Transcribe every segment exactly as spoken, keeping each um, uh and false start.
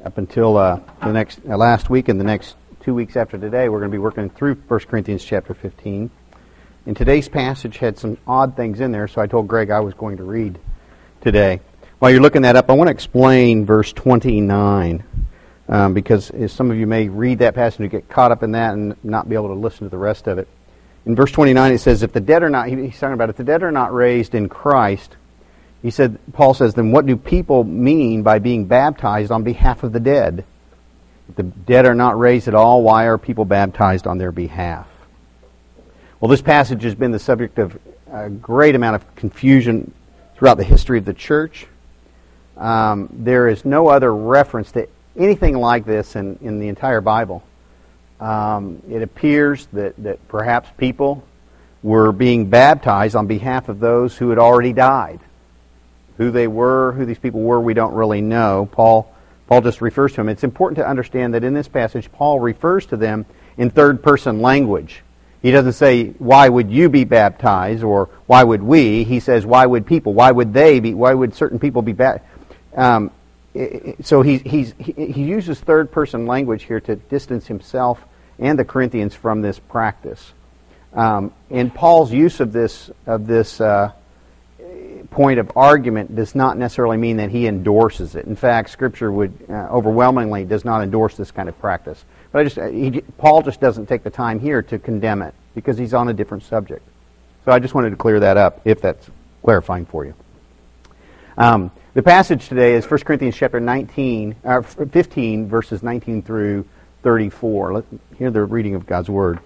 up until uh, the next uh, last week and the next two weeks after today, we're going to be working through First Corinthians chapter fifteen. And today's passage had some odd things in there, so I told Greg I was going to read today. While you're looking that up, I want to explain verse twenty-nine, um, because some of you may read that passage and get caught up in that and not be able to listen to the rest of it. In verse twenty-nine, it says, if the dead are not, he's talking about if the dead are not raised in Christ, he said, Paul says, then what do people mean by being baptized on behalf of the dead? If the dead are not raised at all, why are people baptized on their behalf? Well, this passage has been the subject of a great amount of confusion throughout the history of the church. Um, there is no other reference to anything like this in, in the entire Bible. Um, it appears that, that perhaps people were being baptized on behalf of those who had already died. Who they were, who these people were, we don't really know. Paul Paul just refers to them. It's important to understand that in this passage, Paul refers to them in third-person language. He doesn't say, why would you be baptized, or why would we? He says, why would people? Why would they be? Why would certain people be baptized? Um, so he, he's, he, he uses third-person language here to distance himself and the Corinthians from this practice. Um, and Paul's use of this of this uh, point of argument does not necessarily mean that he endorses it. In fact, Scripture would uh, overwhelmingly does not endorse this kind of practice. But I just he, Paul just doesn't take the time here to condemn it because he's on a different subject. So I just wanted to clear that up, if that's clarifying for you. Um, the passage today is First Corinthians chapter nineteen, uh, fifteen, verses nineteen through thirty-four. Let's hear the reading of God's Word.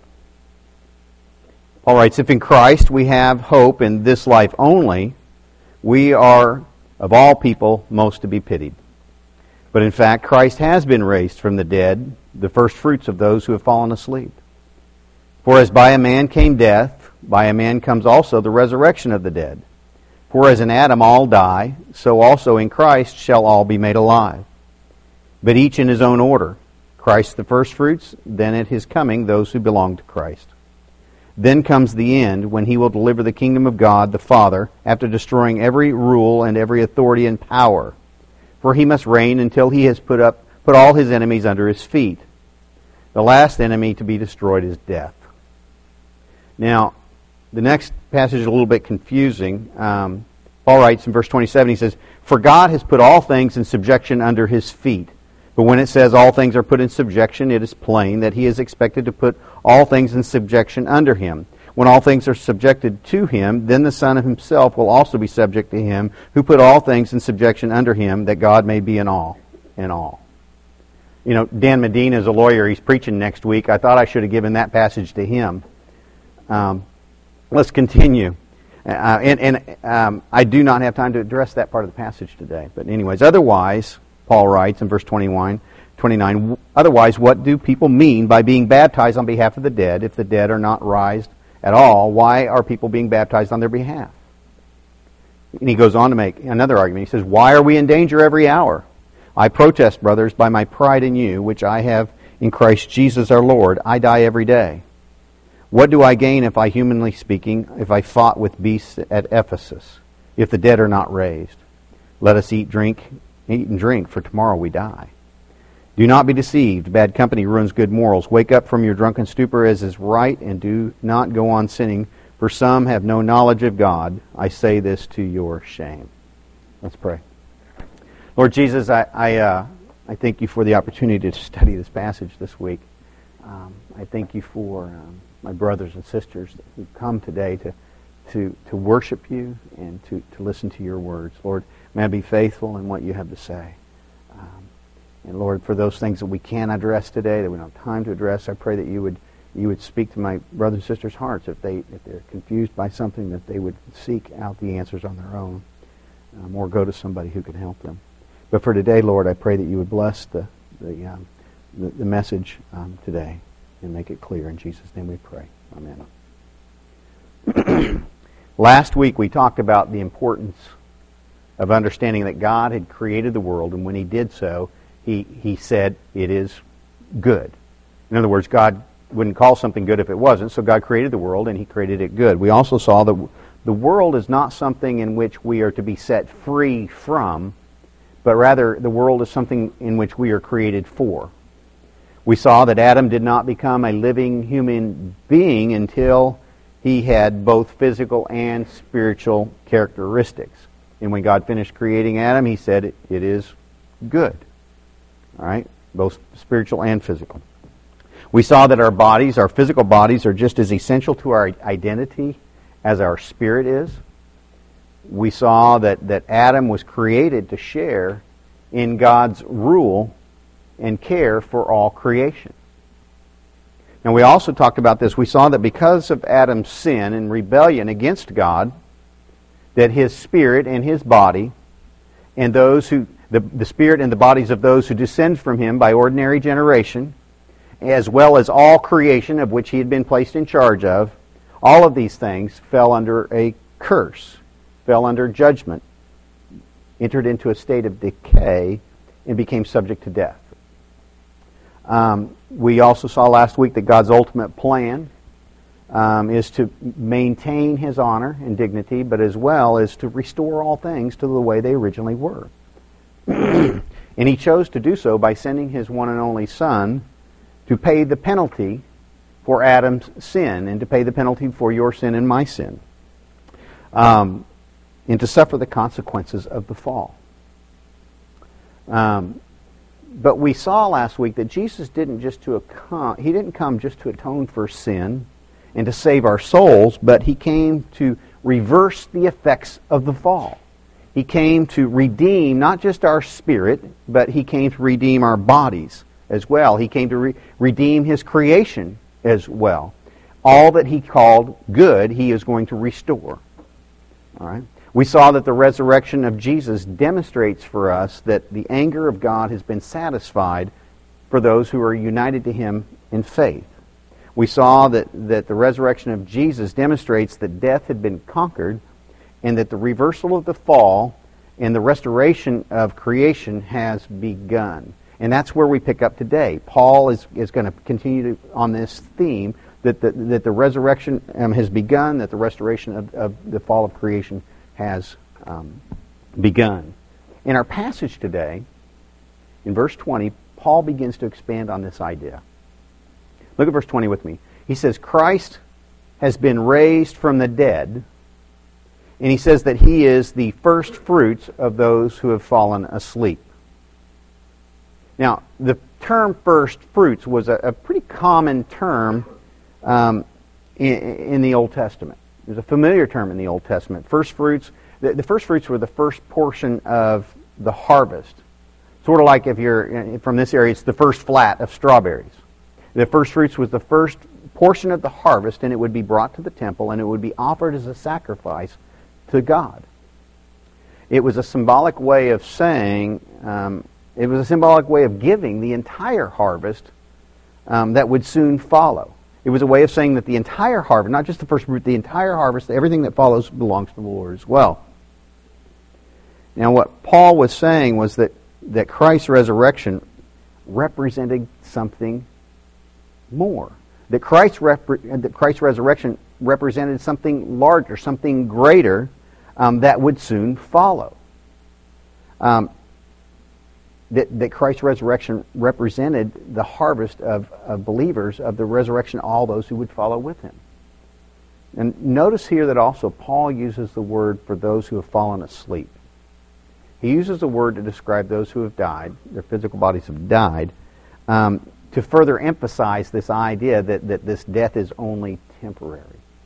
Paul writes, if in Christ we have hope in this life only, we are, of all people, most to be pitied. But in fact, Christ has been raised from the dead, the first fruits of those who have fallen asleep. For as by a man came death, by a man comes also the resurrection of the dead. For as in Adam all die, so also in Christ shall all be made alive. But each in his own order. Christ the first fruits, then at his coming those who belong to Christ. Then comes the end, when he will deliver the kingdom of God the Father, after destroying every rule and every authority and power. For he must reign until he has put up put all his enemies under his feet. The last enemy to be destroyed is death. Now, the next passage is a little bit confusing. Um, Paul writes in verse twenty-seven, he says, for God has put all things in subjection under his feet. But when it says all things are put in subjection, it is plain that he is expected to put all things in subjection under him. When all things are subjected to him, then the Son of himself will also be subject to him, who put all things in subjection under him, that God may be in all, in all. You know, Dan Medina is a lawyer. He's preaching next week. I thought I should have given that passage to him. Um, let's continue. Uh, and and um, I do not have time to address that part of the passage today. But anyways, otherwise, Paul writes in verse twenty-one, twenty-nine, otherwise, what do people mean by being baptized on behalf of the dead? If the dead are not raised at all, why are people being baptized on their behalf? And he goes on to make another argument. He says, why are we in danger every hour? I protest, brothers, by my pride in you, which I have in Christ Jesus our Lord. I die every day. What do I gain if I, humanly speaking, if I fought with beasts at Ephesus, if the dead are not raised? Let us eat, drink, eat and drink, for tomorrow we die. Do not be deceived. Bad company ruins good morals. Wake up from your drunken stupor as is right, and do not go on sinning, for some have no knowledge of God. I say this to your shame. Let's pray. Lord Jesus, I I, uh, I thank you for the opportunity to study this passage this week. Um, I thank you for um, my brothers and sisters who come today to to to worship you and to, to listen to your words. Lord, may I be faithful in what you have to say. Um, and Lord, for those things that we can't address today, that we don't have time to address, I pray that you would you would speak to my brothers and sisters' hearts. If they if they're confused by something, that they would seek out the answers on their own, um, or go to somebody who can help them. But for today, Lord, I pray that you would bless the the um, the, the message um, today and make it clear. In Jesus' name we pray. Amen. Last week we talked about the importance of understanding that God had created the world, and when he did so, he, he said it is good. In other words, God wouldn't call something good if it wasn't, so God created the world and he created it good. We also saw that the world is not something in which we are to be set free from, but rather the world is something in which we are created for. We saw that Adam did not become a living human being until he had both physical and spiritual characteristics. And when God finished creating Adam, he said it, it is good. All right? Both spiritual and physical. We saw that our bodies, our physical bodies, are just as essential to our identity as our spirit is. We saw that, that Adam was created to share in God's rule and care for all creation. Now we also talked about this. We saw that because of Adam's sin and rebellion against God, that his spirit and his body and those who the, the spirit and the bodies of those who descend from him by ordinary generation, as well as all creation of which he had been placed in charge of, all of these things fell under a curse, fell under judgment, entered into a state of decay, and became subject to death. Um, we also saw last week that God's ultimate plan um, is to maintain His honor and dignity, but as well as to restore all things to the way they originally were. And He chose to do so by sending His one and only Son to pay the penalty for Adam's sin and to pay the penalty for your sin and my sin, um, and to suffer the consequences of the fall. Um, but we saw last week that Jesus didn't just to account, He didn't come just to atone for sin and to save our souls, but He came to reverse the effects of the fall. He came to redeem not just our spirit, but He came to redeem our bodies as well. He came to re- redeem His creation as well. All that He called good, He is going to restore. All right. We saw that the resurrection of Jesus demonstrates for us that the anger of God has been satisfied for those who are united to Him in faith. We saw that, that the resurrection of Jesus demonstrates that death had been conquered and that the reversal of the fall and the restoration of creation has begun. And that's where we pick up today. Paul is, is going to continue to, on this theme that the, that the resurrection um, has begun, that the restoration of, of the fall of creation has um, begun. In our passage today, in verse twenty, Paul begins to expand on this idea. Look at verse twenty with me. He says, Christ has been raised from the dead, and he says that He is the first fruits of those who have fallen asleep. Now, the term first fruits was a, a pretty common term um, in, in the Old Testament. It was a familiar term in the Old Testament. First fruits, the, the first fruits were the first portion of the harvest. Sort of like if you're from this area, it's the first flat of strawberries. The first fruits was the first portion of the harvest, and it would be brought to the temple, and it would be offered as a sacrifice to God. It was a symbolic way of saying, um, it was a symbolic way of giving the entire harvest um, that would soon follow. It was a way of saying that the entire harvest, not just the first fruit, the entire harvest, everything that follows belongs to the Lord as well. Now what Paul was saying was that, that Christ's resurrection represented something more. That Christ's, repre- that Christ's resurrection represented something larger, something greater um, that would soon follow. Um, that, that Christ's resurrection represented the harvest of, of believers, of the resurrection of all those who would follow with Him. And notice here that also Paul uses the word for those who have fallen asleep. He uses the word to describe those who have died, their physical bodies have died, um, to further emphasize this idea that, that this death is only temporary.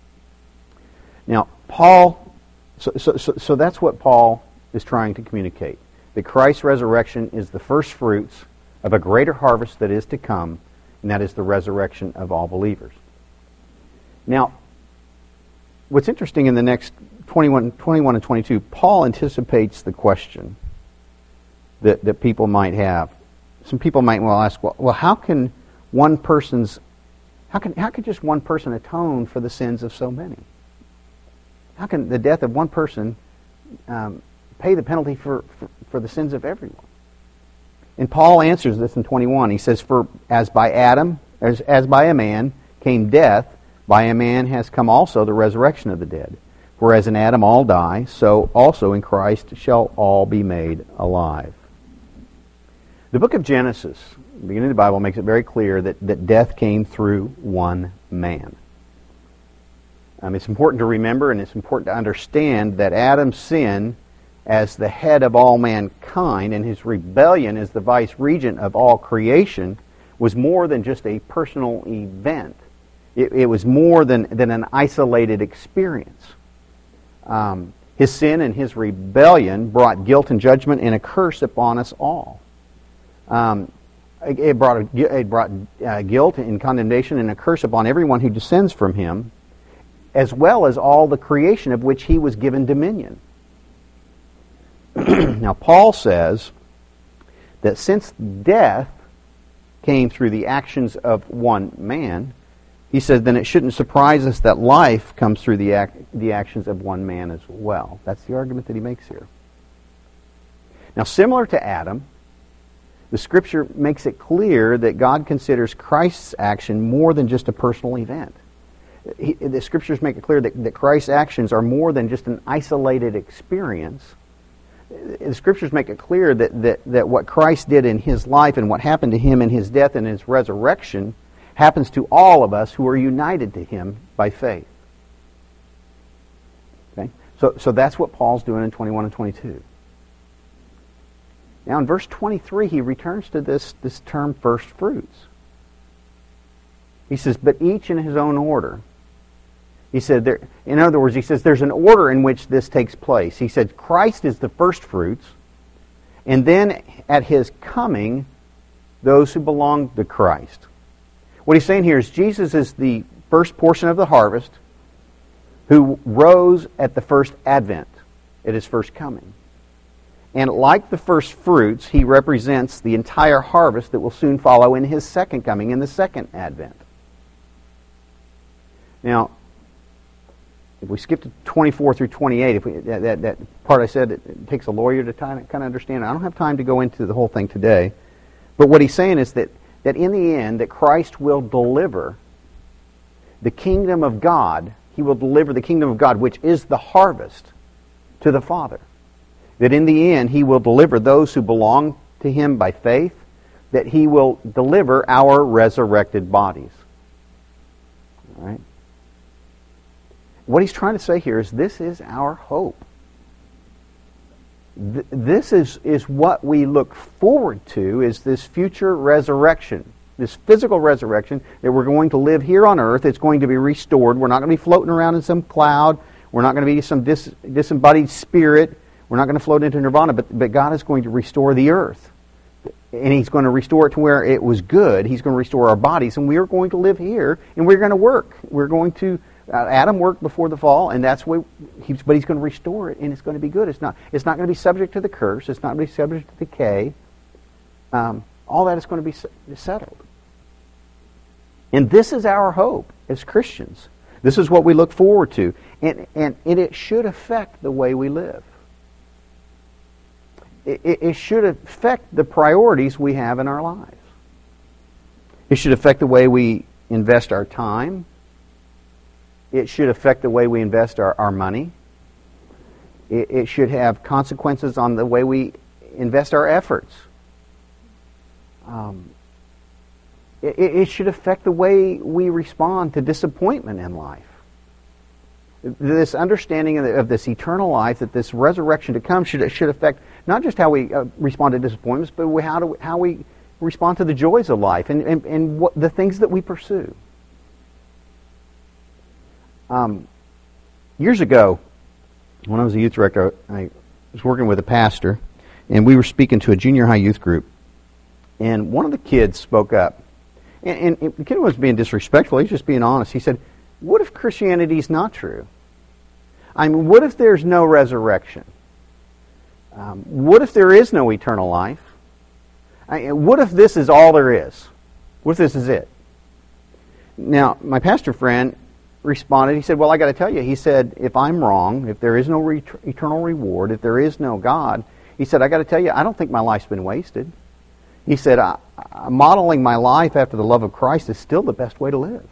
Now, Paul, so, so, so, so that's what Paul is trying to communicate. That Christ's resurrection is the first fruits of a greater harvest that is to come, and that is the resurrection of all believers. Now, what's interesting in the next twenty-one, twenty-one and twenty-two, Paul anticipates the question that, that people might have. Some people might well ask, well, well how can one person's, how can how can just one person atone for the sins of so many? How can the death of one person um, pay the penalty for, for, for the sins of everyone? And Paul answers this in twenty-one. He says, for as by Adam, as, as by a man came death, by a man has come also the resurrection of the dead. For as in Adam all die, so also in Christ shall all be made alive. The book of Genesis, the beginning of the Bible, makes it very clear that, that death came through one man. Um, it's important to remember and it's important to understand that Adam's sin as the head of all mankind and his rebellion as the vice-regent of all creation was more than just a personal event. It, it was more than, than an isolated experience. Um, his sin and his rebellion brought guilt and judgment and a curse upon us all. Um, it brought, a, it brought uh, guilt and condemnation and a curse upon everyone who descends from him, as well as all the creation of which he was given dominion. Now, Paul says that since death came through the actions of one man, he says then it shouldn't surprise us that life comes through the act, the actions of one man as well. That's the argument that he makes here. Now, similar to Adam, the Scripture makes it clear that God considers Christ's action more than just a personal event. He, the Scriptures make it clear that, that Christ's actions are more than just an isolated experience. The Scriptures make it clear that, that, that what Christ did in His life and what happened to Him in His death and His resurrection happens to all of us who are united to Him by faith. Okay? So, so that's what Paul's doing in twenty-one and twenty-two. Now in verse twenty-three, he returns to this, this term first fruits. He says, but each in his own order. He said, there, in other words, he says there's an order in which this takes place. He said Christ is the first fruits, and then at His coming, those who belong to Christ. What he's saying here is Jesus is the first portion of the harvest who rose at the first advent, at His first coming. And like the first fruits, He represents the entire harvest that will soon follow in His second coming, in the second advent. Now, if we skip to twenty-four through twenty-eight, if we, that, that, that part I said, it, it takes a lawyer to kind of, kind of understand. I don't have time to go into the whole thing today. But what he's saying is that, that in the end, that Christ will deliver the kingdom of God. He will deliver the kingdom of God, which is the harvest, to the Father. That in the end, He will deliver those who belong to Him by faith, that He will deliver our resurrected bodies. All right? What he's trying to say here is this is our hope. Th- this is, is what we look forward to, is this future resurrection. This physical resurrection that we're going to live here on earth. It's going to be restored. We're not going to be floating around in some cloud. We're not going to be some dis- disembodied spirit. We're not going to float into nirvana, but, but God is going to restore the earth. And He's going to restore it to where it was good. He's going to restore our bodies, and we are going to live here, and we're going to work. We're going to... Uh, Adam worked before the fall, and that's what he's, but He's going to restore it, and it's going to be good. It's not. It's not going to be subject to the curse. It's not going to be subject to decay. Um, all that is going to be settled, and this is our hope as Christians. This is what we look forward to, and and, and it should affect the way we live. It, it, it should affect the priorities we have in our lives. It should affect the way we invest our time. It should affect the way we invest our, our money. It, it should have consequences on the way we invest our efforts. Um, it, it should affect the way we respond to disappointment in life. This understanding of, the, of this eternal life, that this resurrection to come, should should affect not just how we uh, respond to disappointments, but we, how, do we, how we respond to the joys of life and, and, and what, the things that we pursue. Um, years ago, when I was a youth director, I was working with a pastor, and we were speaking to a junior high youth group. And one of the kids spoke up. And, and, and the kid wasn't being disrespectful, he was just being honest. He said, what if Christianity is not true? I mean, what if there's no resurrection? Um, what if there is no eternal life? I, what if this is all there is? What if this is it? Now, my pastor friend responded, he said, well, I got to tell you, he said, if I'm wrong, if there is no re- eternal reward, if there is no God, he said, I got to tell you, I don't think my life's been wasted. He said, I, I, modeling my life after the love of Christ is still the best way to live.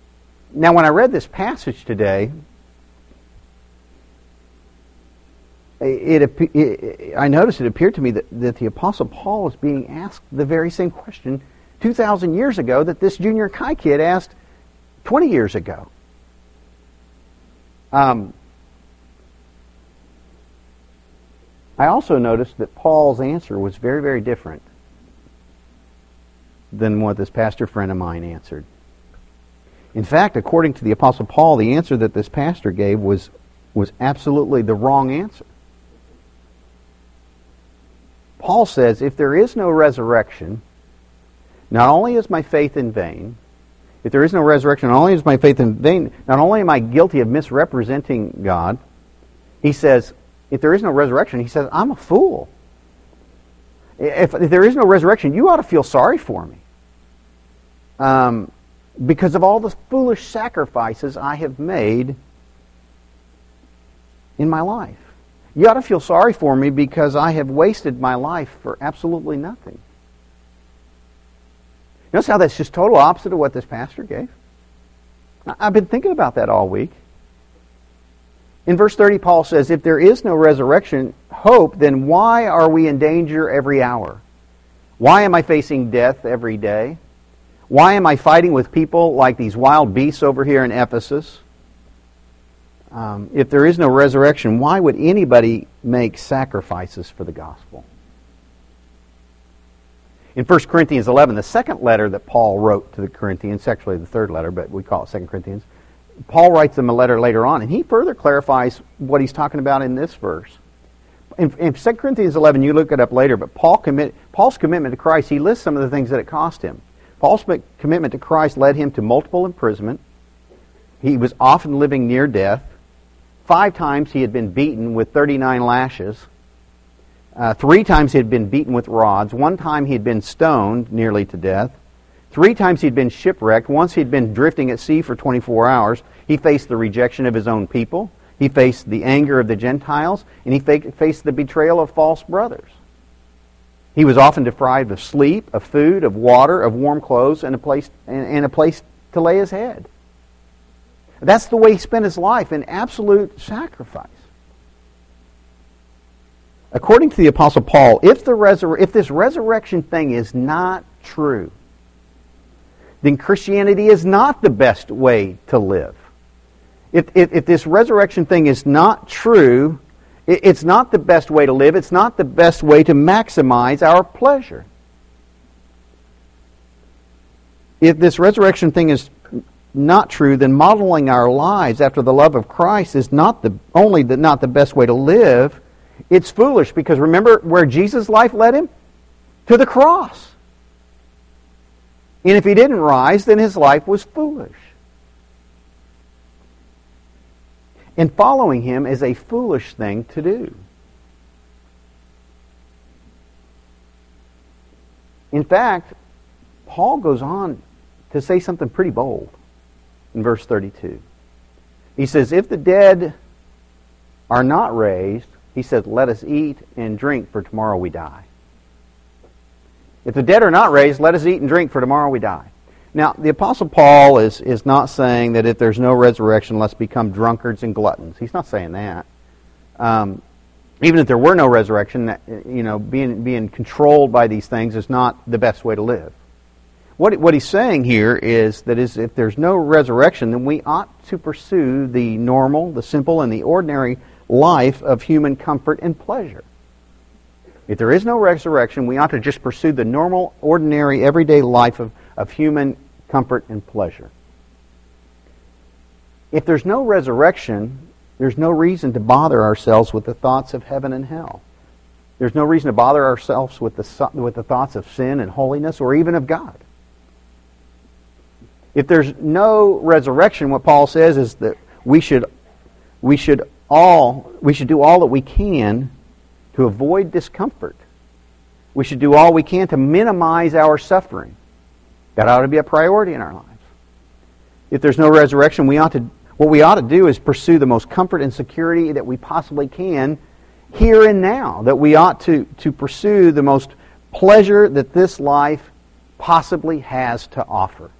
Now, when I read this passage today, it, it, it, I noticed it appeared to me that, that the Apostle Paul was being asked the very same question two thousand years ago that this junior high kid asked twenty years ago. Um, I also noticed that Paul's answer was very, very different than what this pastor friend of mine answered. In fact, according to the Apostle Paul, the answer that this pastor gave was, was absolutely the wrong answer. Paul says, if there is no resurrection, not only is my faith in vain, if there is no resurrection, not only is my faith in vain, not only am I guilty of misrepresenting God, he says, if there is no resurrection, he says, I'm a fool. If, if there is no resurrection, you ought to feel sorry for me. Um, because of all the foolish sacrifices I have made in my life. You ought to feel sorry for me because I have wasted my life for absolutely nothing. Notice how that's just total opposite of what this pastor gave? I've been thinking about that all week. In verse thirty, Paul says, if there is no resurrection, hope, then why are we in danger every hour? Why am I facing death every day? Why am I fighting with people like these wild beasts over here in Ephesus? Um, if there is no resurrection, why would anybody make sacrifices for the gospel? In First Corinthians eleven, the second letter that Paul wrote to the Corinthians, actually the third letter, but we call it Second Corinthians, Paul writes them a letter later on, and he further clarifies what he's talking about in this verse. In, in Second Corinthians eleven, you look it up later, but Paul commit, Paul's commitment to Christ, he lists some of the things that it cost him. Paul's commitment to Christ led him to multiple imprisonment. He was often living near death. Five times he had been beaten with thirty-nine lashes. Uh, three times he had been beaten with rods. One time he had been stoned nearly to death. Three times he'd been shipwrecked. Once he'd been drifting at sea for twenty-four hours. He faced the rejection of his own people. He faced the anger of the Gentiles. And he faced the betrayal of false brothers. He was often deprived of sleep, of food, of water, of warm clothes, and a place, and a place to lay his head. That's the way he spent his life, in absolute sacrifice. According to the Apostle Paul, if, the resur- if this resurrection thing is not true, then Christianity is not the best way to live. If, if, if this resurrection thing is not true, it, it's not the best way to live. It's not the best way to maximize our pleasure. If this resurrection thing is not true, then modeling our lives after the love of Christ is not the only the, not the best way to live. It's foolish, because remember where Jesus' life led him? To the cross. And if he didn't rise, then his life was foolish. And following him is a foolish thing to do. In fact, Paul goes on to say something pretty bold in verse thirty-two. He says, if the dead are not raised, he says, let us eat and drink, for tomorrow we die. If the dead are not raised, let us eat and drink, for tomorrow we die. Now, the Apostle Paul is, is not saying that if there's no resurrection, let's become drunkards and gluttons. He's not saying that. Um, even if there were no resurrection, that, you know, being being controlled by these things is not the best way to live. What what he's saying here is that is if there's no resurrection, then we ought to pursue the normal, the simple, and the ordinary life of human comfort and pleasure. If there is no resurrection, we ought to just pursue the normal, ordinary, everyday life of, of human comfort and pleasure. If there's no resurrection, there's no reason to bother ourselves with the thoughts of heaven and hell. There's no reason to bother ourselves with the, with the thoughts of sin and holiness, or even of God. If there's no resurrection, what Paul says is that we should we should all we should do all that we can to avoid discomfort. We should do all we can to minimize our suffering. That ought to be a priority in our lives. If there's no resurrection, we ought to what we ought to do is pursue the most comfort and security that we possibly can here and now. That we ought to, to pursue the most pleasure that this life possibly has to offer.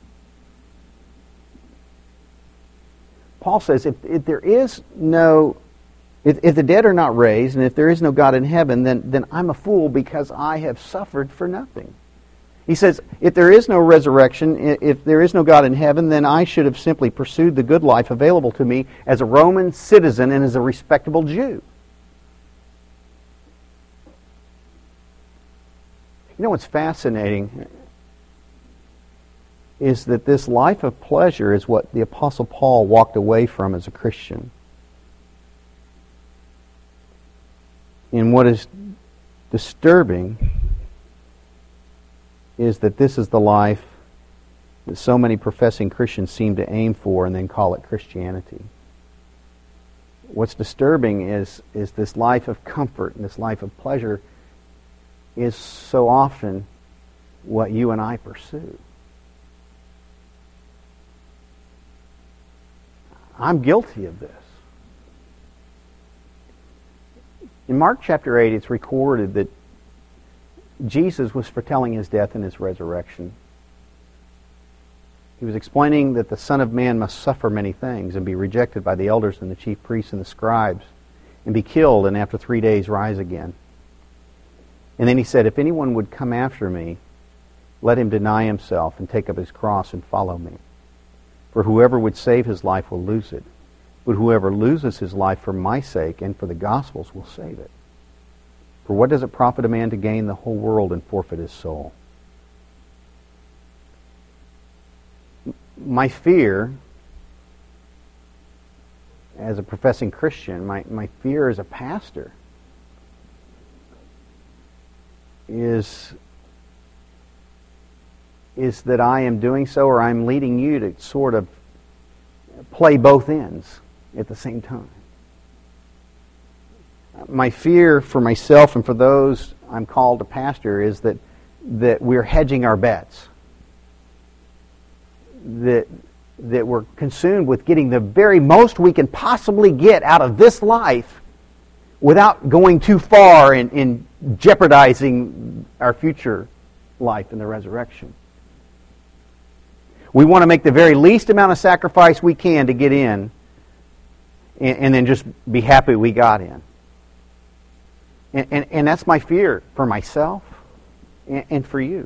Paul says if, if there is no If, if the dead are not raised, and if there is no God in heaven, then, then I'm a fool because I have suffered for nothing. He says, if there is no resurrection, if there is no God in heaven, then I should have simply pursued the good life available to me as a Roman citizen and as a respectable Jew. You know what's fascinating is that this life of pleasure is what the Apostle Paul walked away from as a Christian. And what is disturbing is that this is the life that so many professing Christians seem to aim for and then call it Christianity. What's disturbing is, is this life of comfort and this life of pleasure is so often what you and I pursue. I'm guilty of this. In Mark chapter eight, it's recorded that Jesus was foretelling his death and his resurrection. He was explaining that the Son of Man must suffer many things and be rejected by the elders and the chief priests and the scribes and be killed and after three days rise again. And then he said, if anyone would come after me, let him deny himself and take up his cross and follow me. For whoever would save his life will lose it, but whoever loses his life for my sake and for the gospel's will save it. For what does it profit a man to gain the whole world and forfeit his soul? My fear, as a professing Christian, my, my fear as a pastor, is, is that I am doing so, or I'm leading you to sort of play both ends at the same time. My fear for myself and for those I'm called to pastor is that that we're hedging our bets. That that we're consumed with getting the very most we can possibly get out of this life without going too far in, in jeopardizing our future life in the resurrection. We want to make the very least amount of sacrifice we can to get in and, and then just be happy we got in. And, and, and that's my fear for myself and, and for you.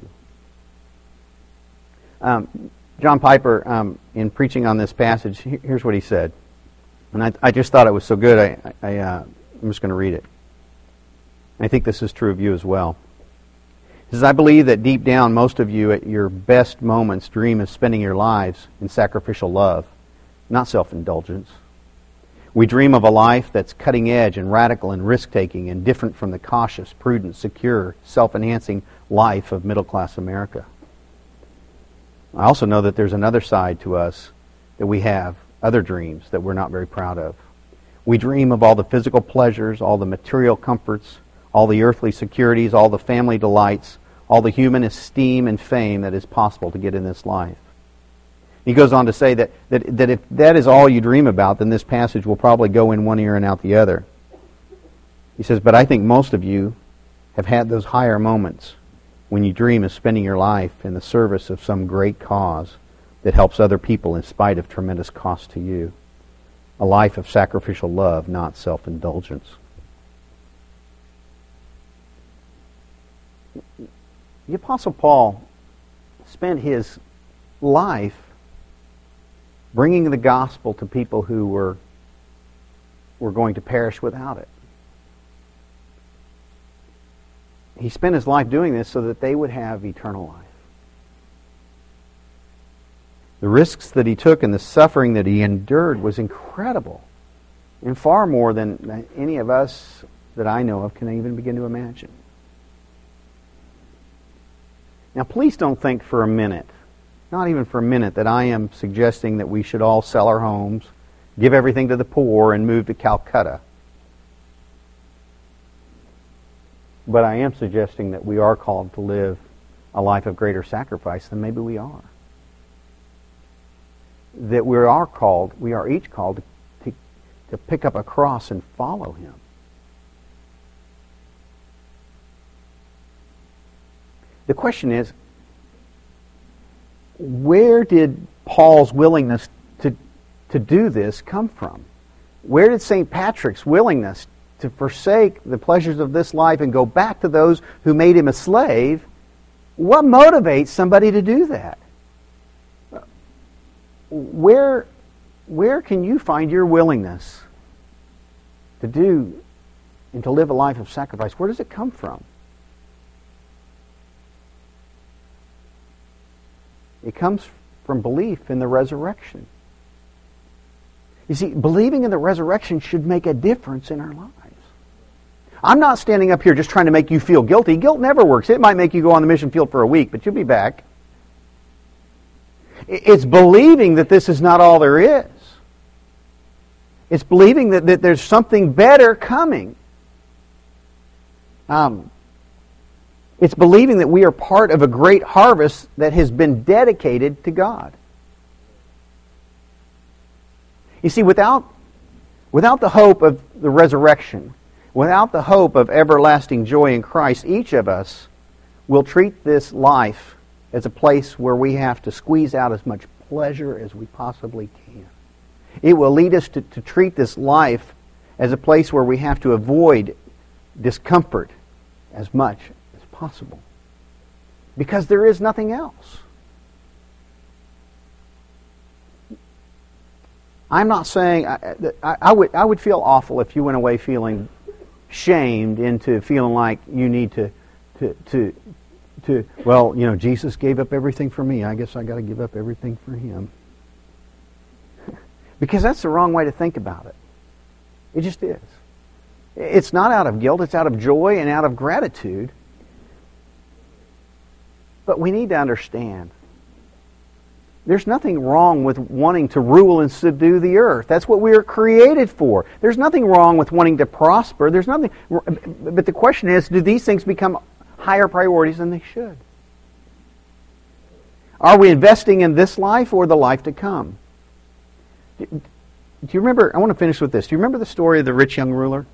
Um, John Piper, um, in preaching on this passage, here's what he said. And I, I just thought it was so good, I, I, uh, I'm just going to read it. I think this is true of you as well. He says, I believe that deep down most of you at your best moments dream of spending your lives in sacrificial love, not self-indulgence. We dream of a life that's cutting edge and radical and risk-taking and different from the cautious, prudent, secure, self-enhancing life of middle-class America. I also know that there's another side to us that we have, other dreams that we're not very proud of. We dream of all the physical pleasures, all the material comforts, all the earthly securities, all the family delights, all the human esteem and fame that is possible to get in this life. He goes on to say that, that, that if that is all you dream about, then this passage will probably go in one ear and out the other. He says, but I think most of you have had those higher moments when you dream of spending your life in the service of some great cause that helps other people in spite of tremendous cost to you. A life of sacrificial love, not self-indulgence. The Apostle Paul spent his life bringing the gospel to people who were, were going to perish without it. He spent his life doing this so that they would have eternal life. The risks that he took and the suffering that he endured was incredible, and far more than any of us that I know of can even begin to imagine. Now, please don't think for a minute, not even for a minute, that I am suggesting that we should all sell our homes, give everything to the poor, and move to Calcutta. But I am suggesting that we are called to live a life of greater sacrifice than maybe we are. That we are called, we are each called to, to, to pick up a cross and follow Him. The question is, where did Paul's willingness to, to do this come from? Where did Saint Patrick's willingness to forsake the pleasures of this life and go back to those who made him a slave, what motivates somebody to do that? Where, where can you find your willingness to do and to live a life of sacrifice? Where does it come from? It comes from belief in the resurrection. You see, believing in the resurrection should make a difference in our lives. I'm not standing up here just trying to make you feel guilty. Guilt never works. It might make you go on the mission field for a week, but you'll be back. It's believing that this is not all there is. It's believing that, that there's something better coming. Um, it's believing that we are part of a great harvest that has been dedicated to God. You see, without, without the hope of the resurrection, without the hope of everlasting joy in Christ, each of us will treat this life as a place where we have to squeeze out as much pleasure as we possibly can. It will lead us to, to treat this life as a place where we have to avoid discomfort as much as possible. Because there is nothing else. I'm not saying, I, I, I would I would feel awful if you went away feeling shamed into feeling like you need to, to, to, to well, you know, Jesus gave up everything for me. I guess I got to give up everything for Him. Because that's the wrong way to think about it. It just is. It's not out of guilt. It's out of joy and out of gratitude. But we need to understand, there's nothing wrong with wanting to rule and subdue the earth. That's what we are created for. There's nothing wrong with wanting to prosper. There's nothing. But the question is, do these things become higher priorities than they should? Are we investing in this life or the life to come? Do you remember, I want to finish with this. Do you remember the story of the rich young ruler?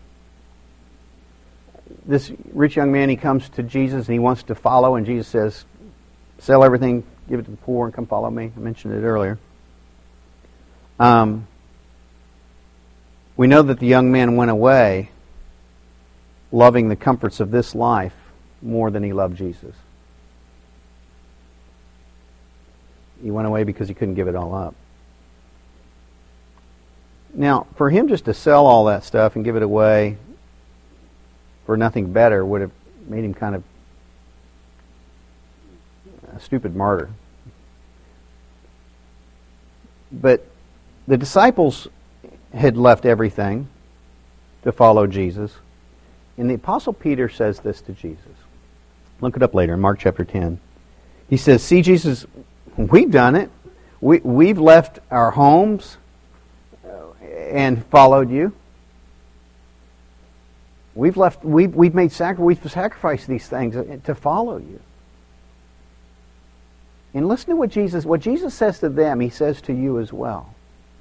This rich young man, he comes to Jesus and he wants to follow, and Jesus says, sell everything, give it to the poor, and come follow me. I mentioned it earlier. Um, we know that the young man went away loving the comforts of this life more than he loved Jesus. He went away because he couldn't give it all up. Now, for him just to sell all that stuff and give it away for nothing better would have made him kind of a stupid martyr. But the disciples had left everything to follow Jesus. And the Apostle Peter says this to Jesus. Look it up later in Mark chapter ten. He says, see, Jesus, we've done it. We, we've left our homes and followed you. We've left. We've we've made sacri- We've sacrificed these things to follow you. And listen to what Jesus what Jesus says to them. He says to you as well.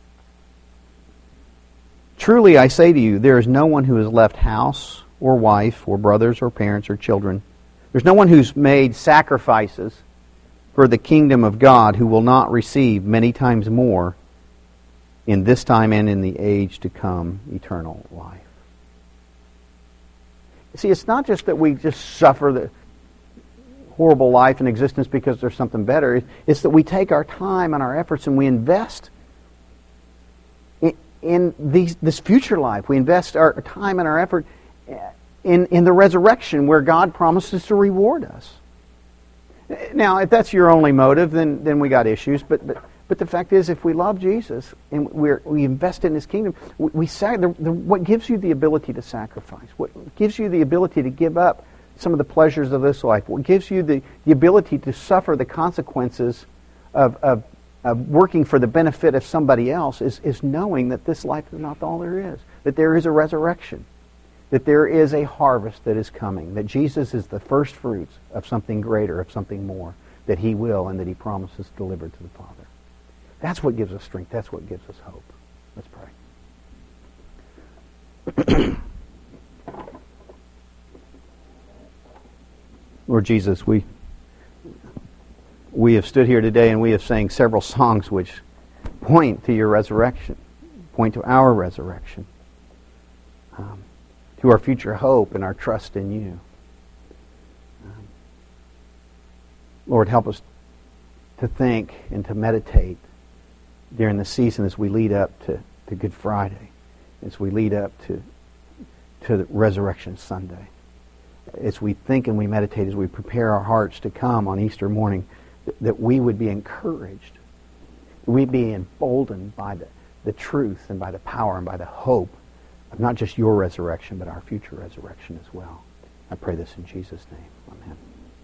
Truly, I say to you, there is no one who has left house or wife or brothers or parents or children. There's no one who's made sacrifices for the kingdom of God who will not receive many times more in this time and in the age to come eternal life. See, it's not just that we just suffer the horrible life and existence because there's something better. It's that we take our time and our efforts and we invest in, in these, this future life. We invest our time and our effort in, in the resurrection where God promises to reward us. Now, if that's your only motive, then, then we got issues. But, but But the fact is, if we love Jesus and we're, we invest in His kingdom, we, we sac- the, the, what gives you the ability to sacrifice? What gives you the ability to give up some of the pleasures of this life? What gives you the, the ability to suffer the consequences of, of, of working for the benefit of somebody else is, is knowing that this life is not all there is, that there is a resurrection, that there is a harvest that is coming, that Jesus is the first fruits of something greater, of something more, that He will and that He promises to deliver to the Father. That's what gives us strength. That's what gives us hope. Let's pray. Lord Jesus, we we have stood here today and we have sang several songs which point to your resurrection, point to our resurrection, um, to our future hope and our trust in you. Um, Lord, help us to think and to meditate during the season as we lead up to, to Good Friday, as we lead up to, to the Resurrection Sunday. As we think and we meditate, as we prepare our hearts to come on Easter morning, th- that we would be encouraged, we'd be emboldened by the, the truth and by the power and by the hope of not just your resurrection, but our future resurrection as well. I pray this in Jesus' name. Amen.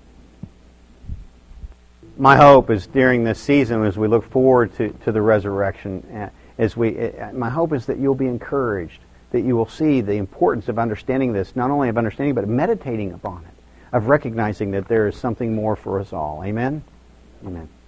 My hope is during this season, as we look forward to, to the resurrection, as we, my hope is that you'll be encouraged, that you will see the importance of understanding this, not only of understanding, but of meditating upon it, of recognizing that there is something more for us all. Amen? Amen.